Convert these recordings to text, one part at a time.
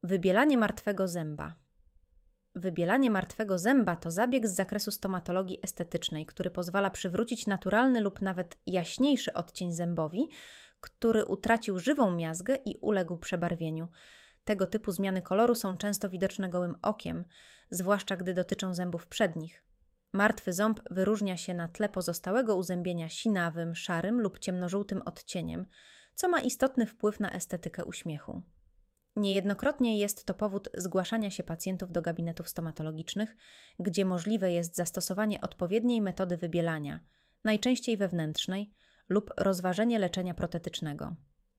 Wybielanie martwego zęba. Wybielanie martwego zęba to zabieg z zakresu stomatologii estetycznej, który pozwala przywrócić naturalny lub nawet jaśniejszy odcień zębowi, który utracił żywą miazgę i uległ przebarwieniu. Tego typu zmiany koloru są często widoczne gołym okiem, zwłaszcza gdy dotyczą zębów przednich. Martwy ząb wyróżnia się na tle pozostałego uzębienia sinawym, szarym lub ciemnożółtym odcieniem, co ma istotny wpływ na estetykę uśmiechu. Niejednokrotnie jest to powód zgłaszania się pacjentów do gabinetów stomatologicznych, gdzie możliwe jest zastosowanie odpowiedniej metody wybielania, najczęściej wewnętrznej, lub rozważenie leczenia protetycznego.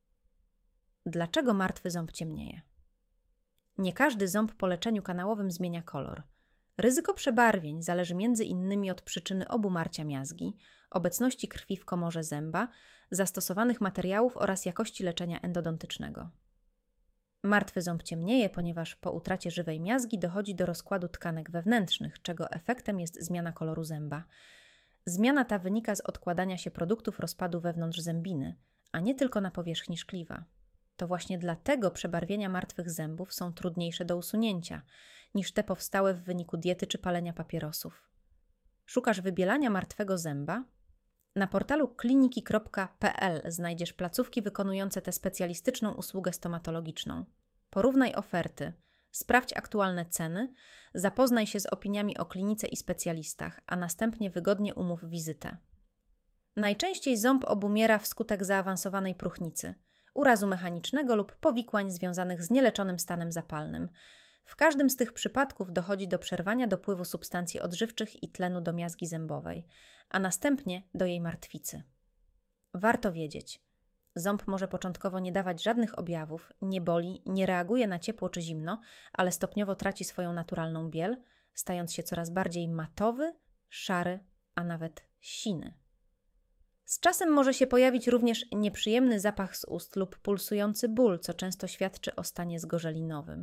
Dlaczego martwy ząb ciemnieje? Nie każdy ząb po leczeniu kanałowym zmienia kolor. Ryzyko przebarwień zależy m.in. od przyczyny obumarcia miazgi, obecności krwi w komorze zęba, zastosowanych materiałów oraz jakości leczenia endodontycznego. Martwy ząb ciemnieje, ponieważ po utracie żywej miazgi dochodzi do rozkładu tkanek wewnętrznych, czego efektem jest zmiana koloru zęba. Zmiana ta wynika z odkładania się produktów rozpadu wewnątrz zębiny, a nie tylko na powierzchni szkliwa. To właśnie dlatego przebarwienia martwych zębów są trudniejsze do usunięcia niż te powstałe w wyniku diety czy palenia papierosów. Szukasz wybielania martwego zęba? Na portalu kliniki.pl znajdziesz placówki wykonujące tę specjalistyczną usługę stomatologiczną. Porównaj oferty, sprawdź aktualne ceny, zapoznaj się z opiniami o klinice i specjalistach, a następnie wygodnie umów wizytę. Najczęściej ząb obumiera wskutek zaawansowanej próchnicy, urazu mechanicznego lub powikłań związanych z nieleczonym stanem zapalnym. W każdym z tych przypadków dochodzi do przerwania dopływu substancji odżywczych i tlenu do miazgi zębowej, a następnie do jej martwicy. Warto wiedzieć, ząb może początkowo nie dawać żadnych objawów, nie boli, nie reaguje na ciepło czy zimno, ale stopniowo traci swoją naturalną biel, stając się coraz bardziej matowy, szary, a nawet siny. Z czasem może się pojawić również nieprzyjemny zapach z ust lub pulsujący ból, co często świadczy o stanie zgorzelinowym.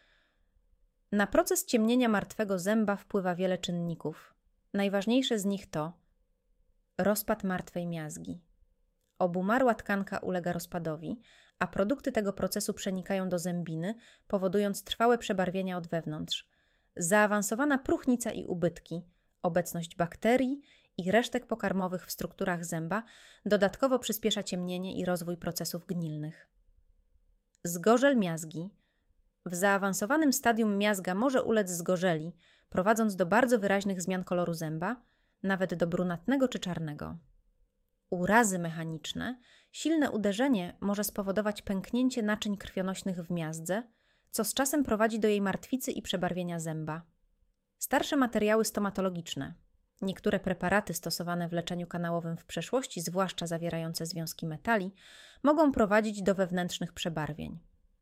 Na proces ciemnienia martwego zęba wpływa wiele czynników. Najważniejsze z nich to rozpad martwej miazgi. Obumarła tkanka ulega rozpadowi, a produkty tego procesu przenikają do zębiny, powodując trwałe przebarwienia od wewnątrz. Zaawansowana próchnica i ubytki, obecność bakterii i resztek pokarmowych w strukturach zęba dodatkowo przyspiesza ciemnienie i rozwój procesów gnilnych. Zgorzel miazgi. W zaawansowanym stadium miazga może ulec zgorzeli, prowadząc do bardzo wyraźnych zmian koloru zęba, nawet do brunatnego czy czarnego. Urazy mechaniczne. Silne uderzenie może spowodować pęknięcie naczyń krwionośnych w miazdze, co z czasem prowadzi do jej martwicy i przebarwienia zęba. Starsze materiały stomatologiczne. Niektóre preparaty stosowane w leczeniu kanałowym w przeszłości, zwłaszcza zawierające związki metali, mogą prowadzić do wewnętrznych przebarwień.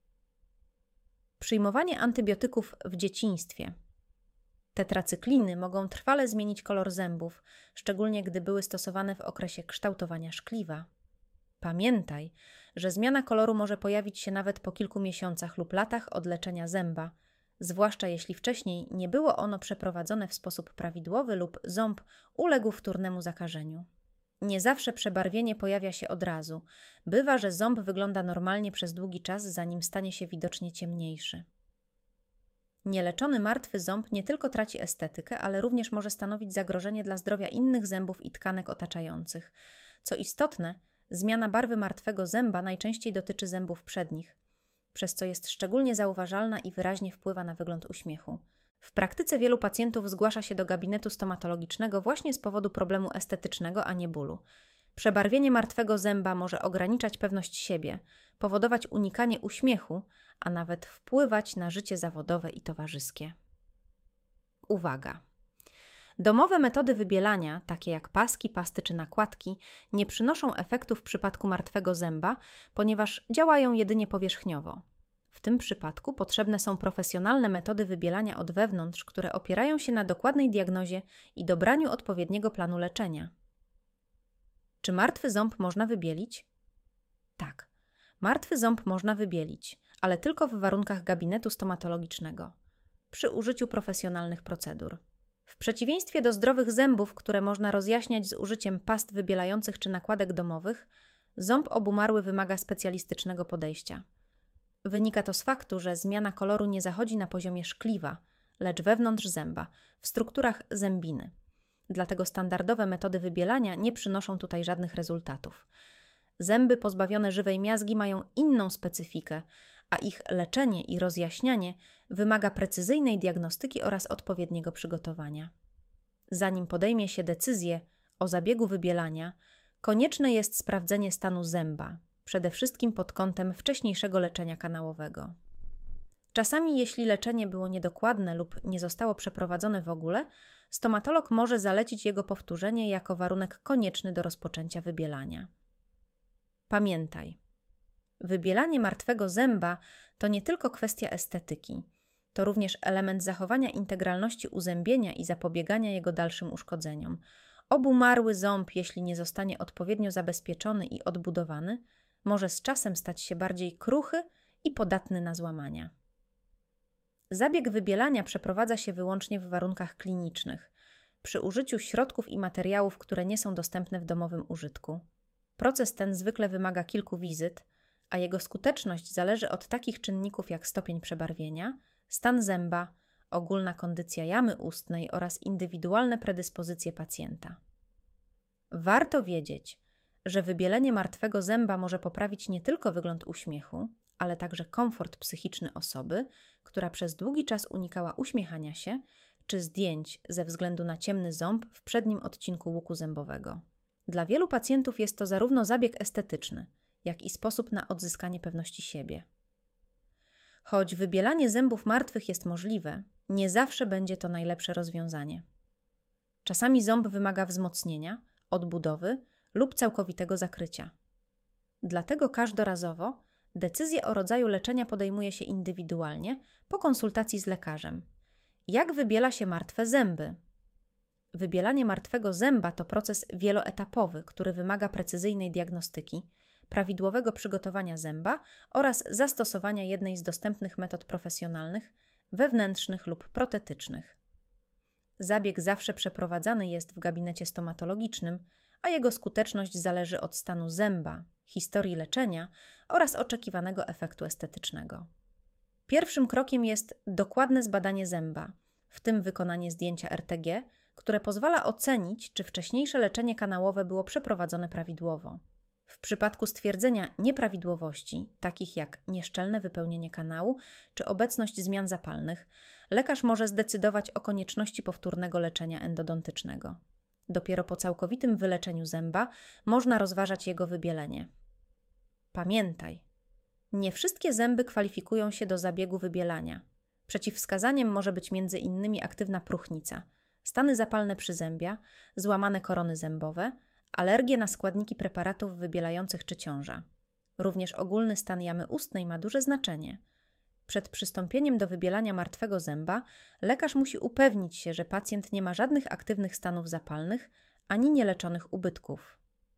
Przyjmowanie antybiotyków w dzieciństwie. Tetracykliny mogą trwale zmienić kolor zębów, szczególnie gdy były stosowane w okresie kształtowania szkliwa. Pamiętaj, że zmiana koloru może pojawić się nawet po kilku miesiącach lub latach od leczenia zęba, zwłaszcza jeśli wcześniej nie było ono przeprowadzone w sposób prawidłowy lub ząb uległ wtórnemu zakażeniu. Nie zawsze przebarwienie pojawia się od razu. Bywa, że ząb wygląda normalnie przez długi czas, zanim stanie się widocznie ciemniejszy. Nieleczony martwy ząb nie tylko traci estetykę, ale również może stanowić zagrożenie dla zdrowia innych zębów i tkanek otaczających. Co istotne, zmiana barwy martwego zęba najczęściej dotyczy zębów przednich, przez co jest szczególnie zauważalna i wyraźnie wpływa na wygląd uśmiechu. W praktyce wielu pacjentów zgłasza się do gabinetu stomatologicznego właśnie z powodu problemu estetycznego, a nie bólu. Przebarwienie martwego zęba może ograniczać pewność siebie, powodować unikanie uśmiechu, a nawet wpływać na życie zawodowe i towarzyskie. Uwaga! Domowe metody wybielania, takie jak paski, pasty czy nakładki, nie przynoszą efektu w przypadku martwego zęba, ponieważ działają jedynie powierzchniowo. W tym przypadku potrzebne są profesjonalne metody wybielania od wewnątrz, które opierają się na dokładnej diagnozie i dobraniu odpowiedniego planu leczenia. Czy martwy ząb można wybielić? Tak, martwy ząb można wybielić, ale tylko w warunkach gabinetu stomatologicznego, przy użyciu profesjonalnych procedur. W przeciwieństwie do zdrowych zębów, które można rozjaśniać z użyciem past wybielających czy nakładek domowych, ząb obumarły wymaga specjalistycznego podejścia. Wynika to z faktu, że zmiana koloru nie zachodzi na poziomie szkliwa, lecz wewnątrz zęba, w strukturach zębiny. Dlatego standardowe metody wybielania nie przynoszą tutaj żadnych rezultatów. Zęby pozbawione żywej miazgi mają inną specyfikę, a ich leczenie i rozjaśnianie wymaga precyzyjnej diagnostyki oraz odpowiedniego przygotowania. Zanim podejmie się decyzję o zabiegu wybielania, konieczne jest sprawdzenie stanu zęba, przede wszystkim pod kątem wcześniejszego leczenia kanałowego. Czasami, jeśli leczenie było niedokładne lub nie zostało przeprowadzone w ogóle, stomatolog może zalecić jego powtórzenie jako warunek konieczny do rozpoczęcia wybielania. Pamiętaj, wybielanie martwego zęba to nie tylko kwestia estetyki, to również element zachowania integralności uzębienia i zapobiegania jego dalszym uszkodzeniom. Obumarły ząb, jeśli nie zostanie odpowiednio zabezpieczony i odbudowany, może z czasem stać się bardziej kruchy i podatny na złamania. Zabieg wybielania przeprowadza się wyłącznie w warunkach klinicznych, przy użyciu środków i materiałów, które nie są dostępne w domowym użytku. Proces ten zwykle wymaga kilku wizyt, a jego skuteczność zależy od takich czynników jak stopień przebarwienia, stan zęba, ogólna kondycja jamy ustnej oraz indywidualne predyspozycje pacjenta. Warto wiedzieć, że wybielenie martwego zęba może poprawić nie tylko wygląd uśmiechu, ale także komfort psychiczny osoby, która przez długi czas unikała uśmiechania się czy zdjęć ze względu na ciemny ząb w przednim odcinku łuku zębowego. Dla wielu pacjentów jest to zarówno zabieg estetyczny, jak i sposób na odzyskanie pewności siebie. Choć wybielanie zębów martwych jest możliwe, nie zawsze będzie to najlepsze rozwiązanie. Czasami ząb wymaga wzmocnienia, odbudowy lub całkowitego zakrycia. Dlatego każdorazowo decyzję o rodzaju leczenia podejmuje się indywidualnie po konsultacji z lekarzem. Jak wybiela się martwe zęby? Wybielanie martwego zęba to proces wieloetapowy, który wymaga precyzyjnej diagnostyki, prawidłowego przygotowania zęba oraz zastosowania jednej z dostępnych metod profesjonalnych, wewnętrznych lub protetycznych. Zabieg zawsze przeprowadzany jest w gabinecie stomatologicznym, a jego skuteczność zależy od stanu zęba, historii leczenia oraz oczekiwanego efektu estetycznego. Pierwszym krokiem jest dokładne zbadanie zęba, w tym wykonanie zdjęcia RTG, które pozwala ocenić, czy wcześniejsze leczenie kanałowe było przeprowadzone prawidłowo. W przypadku stwierdzenia nieprawidłowości, takich jak nieszczelne wypełnienie kanału czy obecność zmian zapalnych, lekarz może zdecydować o konieczności powtórnego leczenia endodontycznego. Dopiero po całkowitym wyleczeniu zęba można rozważać jego wybielenie. Pamiętaj, nie wszystkie zęby kwalifikują się do zabiegu wybielania. Przeciwwskazaniem może być m.in. aktywna próchnica, stany zapalne przyzębia, złamane korony zębowe, alergie na składniki preparatów wybielających czy ciąża. Również ogólny stan jamy ustnej ma duże znaczenie. Przed przystąpieniem do wybielania martwego zęba lekarz musi upewnić się, że pacjent nie ma żadnych aktywnych stanów zapalnych ani nieleczonych ubytków.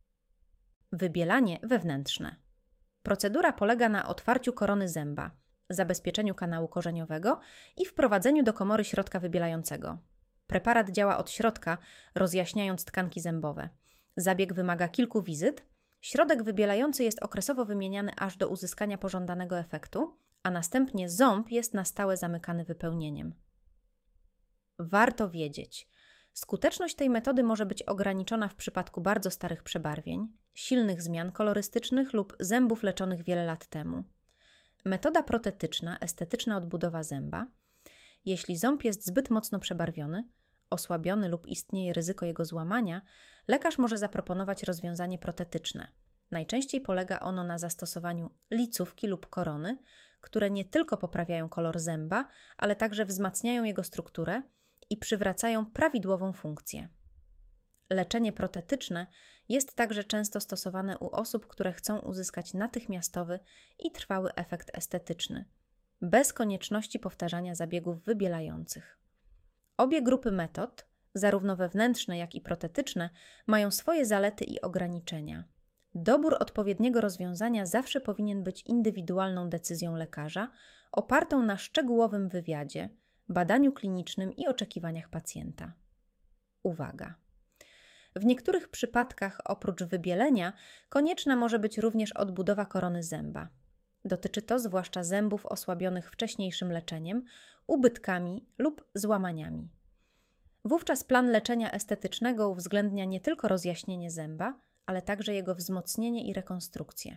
Wybielanie wewnętrzne. Procedura polega na otwarciu korony zęba, zabezpieczeniu kanału korzeniowego i wprowadzeniu do komory środka wybielającego. Preparat działa od środka, rozjaśniając tkanki zębowe. Zabieg wymaga kilku wizyt. Środek wybielający jest okresowo wymieniany aż do uzyskania pożądanego efektu, a następnie ząb jest na stałe zamykany wypełnieniem. Warto wiedzieć, skuteczność tej metody może być ograniczona w przypadku bardzo starych przebarwień, silnych zmian kolorystycznych lub zębów leczonych wiele lat temu. Metoda protetyczna, estetyczna odbudowa zęba. Jeśli ząb jest zbyt mocno przebarwiony, osłabiony lub istnieje ryzyko jego złamania, lekarz może zaproponować rozwiązanie protetyczne. Najczęściej polega ono na zastosowaniu licówki lub korony, które nie tylko poprawiają kolor zęba, ale także wzmacniają jego strukturę i przywracają prawidłową funkcję. Leczenie protetyczne jest także często stosowane u osób, które chcą uzyskać natychmiastowy i trwały efekt estetyczny, bez konieczności powtarzania zabiegów wybielających. Obie grupy metod, zarówno wewnętrzne, jak i protetyczne, mają swoje zalety i ograniczenia. Dobór odpowiedniego rozwiązania zawsze powinien być indywidualną decyzją lekarza, opartą na szczegółowym wywiadzie, badaniu klinicznym i oczekiwaniach pacjenta. Uwaga! W niektórych przypadkach oprócz wybielenia konieczna może być również odbudowa korony zęba. Dotyczy to zwłaszcza zębów osłabionych wcześniejszym leczeniem, ubytkami lub złamaniami. Wówczas plan leczenia estetycznego uwzględnia nie tylko rozjaśnienie zęba, ale także jego wzmocnienie i rekonstrukcję.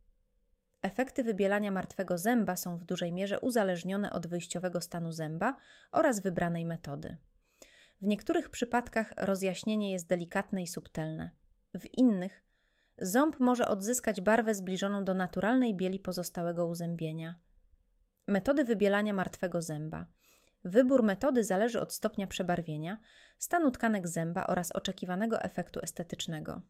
Efekty wybielania martwego zęba są w dużej mierze uzależnione od wyjściowego stanu zęba oraz wybranej metody. W niektórych przypadkach rozjaśnienie jest delikatne i subtelne. W innych ząb może odzyskać barwę zbliżoną do naturalnej bieli pozostałego uzębienia. Metody wybielania martwego zęba. Wybór metody zależy od stopnia przebarwienia, stanu tkanek zęba oraz oczekiwanego efektu estetycznego.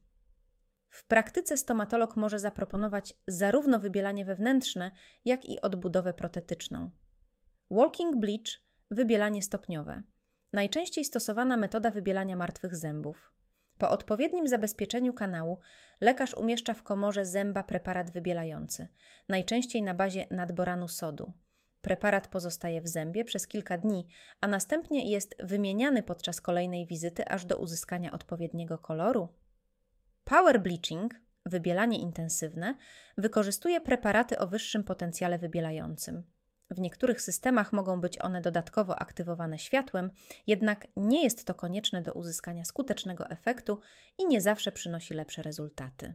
W praktyce stomatolog może zaproponować zarówno wybielanie wewnętrzne, jak i odbudowę protetyczną. Walking bleach – wybielanie stopniowe. Najczęściej stosowana metoda wybielania martwych zębów. Po odpowiednim zabezpieczeniu kanału lekarz umieszcza w komorze zęba preparat wybielający, najczęściej na bazie nadboranu sodu. Preparat pozostaje w zębie przez kilka dni, a następnie jest wymieniany podczas kolejnej wizyty aż do uzyskania odpowiedniego koloru. Power bleaching, wybielanie intensywne, wykorzystuje preparaty o wyższym potencjale wybielającym. W niektórych systemach mogą być one dodatkowo aktywowane światłem, jednak nie jest to konieczne do uzyskania skutecznego efektu i nie zawsze przynosi lepsze rezultaty.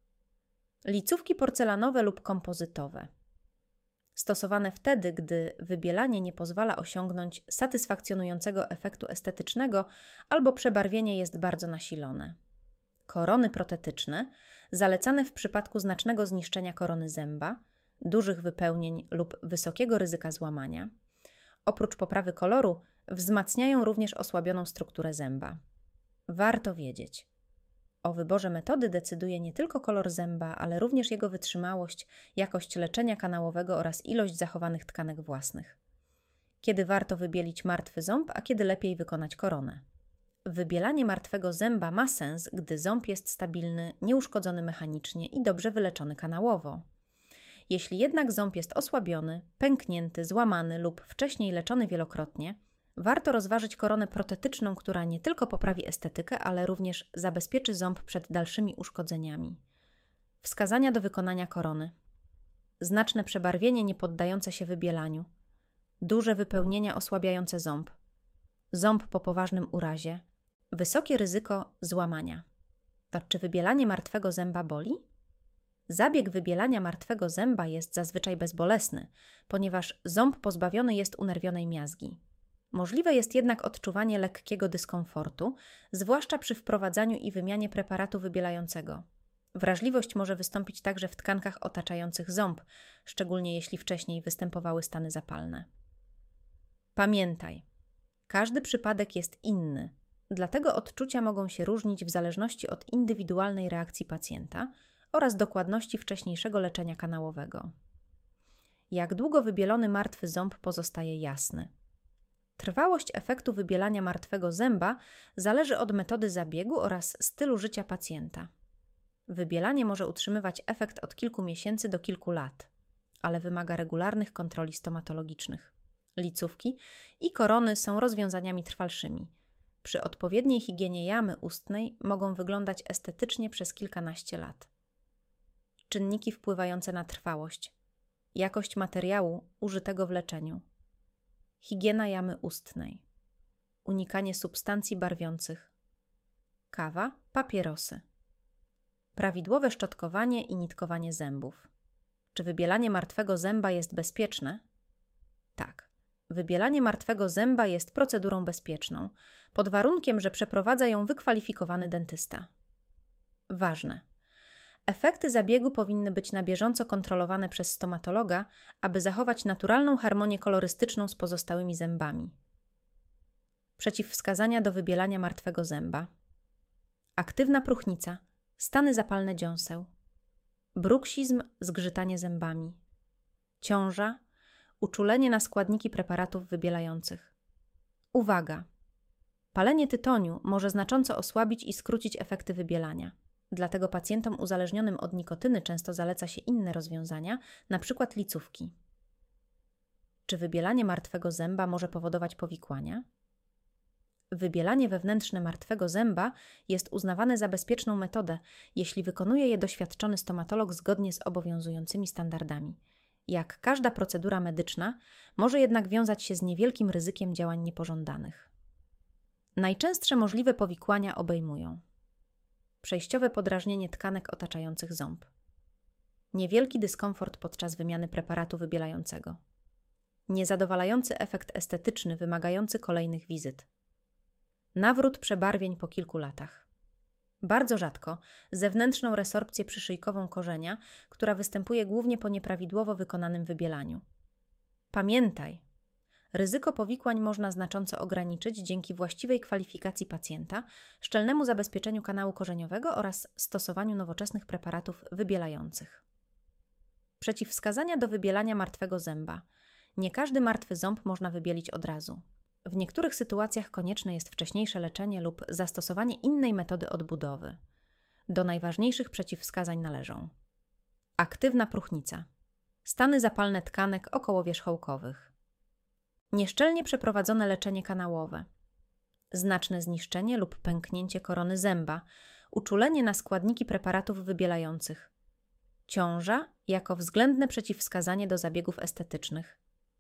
Licówki porcelanowe lub kompozytowe. Stosowane wtedy, gdy wybielanie nie pozwala osiągnąć satysfakcjonującego efektu estetycznego albo przebarwienie jest bardzo nasilone. Korony protetyczne, zalecane w przypadku znacznego zniszczenia korony zęba, dużych wypełnień lub wysokiego ryzyka złamania. Oprócz poprawy koloru, wzmacniają również osłabioną strukturę zęba. Warto wiedzieć: o wyborze metody decyduje nie tylko kolor zęba, ale również jego wytrzymałość, jakość leczenia kanałowego oraz ilość zachowanych tkanek własnych. Kiedy warto wybielić martwy ząb, a kiedy lepiej wykonać koronę. Wybielanie martwego zęba ma sens, gdy ząb jest stabilny, nieuszkodzony mechanicznie i dobrze wyleczony kanałowo. Jeśli jednak ząb jest osłabiony, pęknięty, złamany lub wcześniej leczony wielokrotnie, warto rozważyć koronę protetyczną, która nie tylko poprawi estetykę, ale również zabezpieczy ząb przed dalszymi uszkodzeniami. Wskazania do wykonania korony. Znaczne przebarwienie niepoddające się wybielaniu. Duże wypełnienia osłabiające ząb. Ząb po poważnym urazie. Wysokie ryzyko złamania. To czy wybielanie martwego zęba boli? Zabieg wybielania martwego zęba jest zazwyczaj bezbolesny, ponieważ ząb pozbawiony jest unerwionej miazgi. Możliwe jest jednak odczuwanie lekkiego dyskomfortu, zwłaszcza przy wprowadzaniu i wymianie preparatu wybielającego. Wrażliwość może wystąpić także w tkankach otaczających ząb, szczególnie jeśli wcześniej występowały stany zapalne. Pamiętaj, każdy przypadek jest inny, dlatego odczucia mogą się różnić w zależności od indywidualnej reakcji pacjenta oraz dokładności wcześniejszego leczenia kanałowego. Jak długo wybielony martwy ząb pozostaje jasny? Trwałość efektu wybielania martwego zęba zależy od metody zabiegu oraz stylu życia pacjenta. Wybielanie może utrzymywać efekt od kilku miesięcy do kilku lat, ale wymaga regularnych kontroli stomatologicznych. Licówki i korony są rozwiązaniami trwalszymi. Przy odpowiedniej higienie jamy ustnej mogą wyglądać estetycznie przez kilkanaście lat. Czynniki wpływające na trwałość. Jakość materiału użytego w leczeniu. Higiena jamy ustnej. Unikanie substancji barwiących. Kawa, papierosy. Prawidłowe szczotkowanie i nitkowanie zębów. Czy wybielanie martwego zęba jest bezpieczne? Tak. Wybielanie martwego zęba jest procedurą bezpieczną, pod warunkiem, że przeprowadza ją wykwalifikowany dentysta. Ważne. Efekty zabiegu powinny być na bieżąco kontrolowane przez stomatologa, aby zachować naturalną harmonię kolorystyczną z pozostałymi zębami. Przeciwwskazania do wybielania martwego zęba. Aktywna próchnica, stany zapalne dziąseł, bruksizm, zgrzytanie zębami, ciąża, uczulenie na składniki preparatów wybielających. Uwaga! Palenie tytoniu może znacząco osłabić i skrócić efekty wybielania. Dlatego pacjentom uzależnionym od nikotyny często zaleca się inne rozwiązania, np. licówki. Czy wybielanie martwego zęba może powodować powikłania? Wybielanie wewnętrzne martwego zęba jest uznawane za bezpieczną metodę, jeśli wykonuje je doświadczony stomatolog zgodnie z obowiązującymi standardami. Jak każda procedura medyczna, może jednak wiązać się z niewielkim ryzykiem działań niepożądanych. Najczęstsze możliwe powikłania obejmują przejściowe podrażnienie tkanek otaczających ząb, niewielki dyskomfort podczas wymiany preparatu wybielającego, niezadowalający efekt estetyczny wymagający kolejnych wizyt, nawrót przebarwień po kilku latach. Bardzo rzadko zewnętrzną resorpcję przyszyjkową korzenia, która występuje głównie po nieprawidłowo wykonanym wybielaniu. Pamiętaj, ryzyko powikłań można znacząco ograniczyć dzięki właściwej kwalifikacji pacjenta, szczelnemu zabezpieczeniu kanału korzeniowego oraz stosowaniu nowoczesnych preparatów wybielających. Przeciwwskazania do wybielania martwego zęba. Nie każdy martwy ząb można wybielić od razu. W niektórych sytuacjach konieczne jest wcześniejsze leczenie lub zastosowanie innej metody odbudowy. Do najważniejszych przeciwwskazań należą aktywna próchnica, stany zapalne tkanek okołowierzchołkowych, nieszczelnie przeprowadzone leczenie kanałowe, znaczne zniszczenie lub pęknięcie korony zęba, uczulenie na składniki preparatów wybielających, ciąża jako względne przeciwwskazanie do zabiegów estetycznych.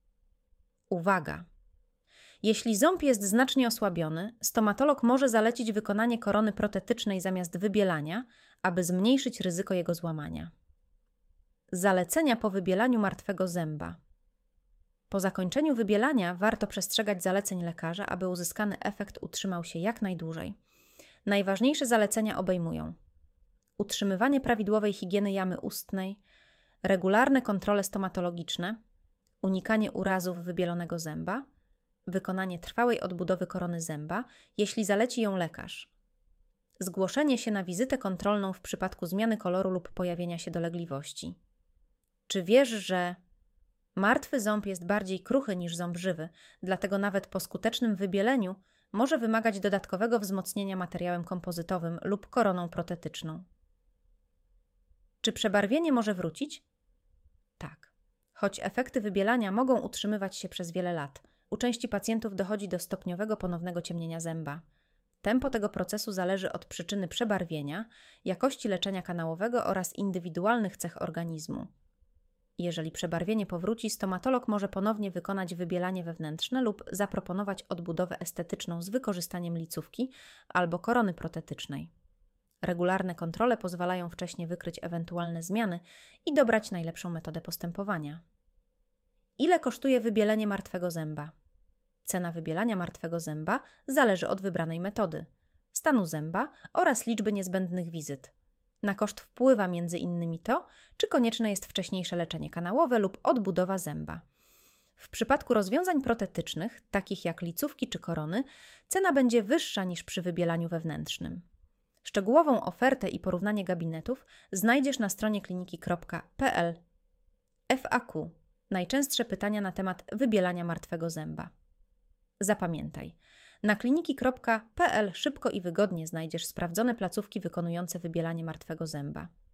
Uwaga! Jeśli ząb jest znacznie osłabiony, stomatolog może zalecić wykonanie korony protetycznej zamiast wybielania, aby zmniejszyć ryzyko jego złamania. Zalecenia po wybielaniu martwego zęba. Po zakończeniu wybielania warto przestrzegać zaleceń lekarza, aby uzyskany efekt utrzymał się jak najdłużej. Najważniejsze zalecenia obejmują utrzymywanie prawidłowej higieny jamy ustnej, regularne kontrole stomatologiczne, unikanie urazów wybielonego zęba, wykonanie trwałej odbudowy korony zęba, jeśli zaleci ją lekarz, zgłoszenie się na wizytę kontrolną w przypadku zmiany koloru lub pojawienia się dolegliwości. Czy wiesz, że martwy ząb jest bardziej kruchy niż ząb żywy, dlatego nawet po skutecznym wybieleniu może wymagać dodatkowego wzmocnienia materiałem kompozytowym lub koroną protetyczną? Czy przebarwienie może wrócić? Tak. Choć efekty wybielania mogą utrzymywać się przez wiele lat, u części pacjentów dochodzi do stopniowego ponownego ciemnienia zęba. Tempo tego procesu zależy od przyczyny przebarwienia, jakości leczenia kanałowego oraz indywidualnych cech organizmu. Jeżeli przebarwienie powróci, stomatolog może ponownie wykonać wybielanie wewnętrzne lub zaproponować odbudowę estetyczną z wykorzystaniem licówki albo korony protetycznej. Regularne kontrole pozwalają wcześnie wykryć ewentualne zmiany i dobrać najlepszą metodę postępowania. Ile kosztuje wybielenie martwego zęba? Cena wybielania martwego zęba zależy od wybranej metody, stanu zęba oraz liczby niezbędnych wizyt. Na koszt wpływa m.in. to, czy konieczne jest wcześniejsze leczenie kanałowe lub odbudowa zęba. W przypadku rozwiązań protetycznych, takich jak licówki czy korony, cena będzie wyższa niż przy wybielaniu wewnętrznym. Szczegółową ofertę i porównanie gabinetów znajdziesz na stronie kliniki.pl. FAQ. Najczęstsze pytania na temat wybielania martwego zęba. Zapamiętaj. Na kliniki.pl szybko i wygodnie znajdziesz sprawdzone placówki wykonujące wybielanie martwego zęba.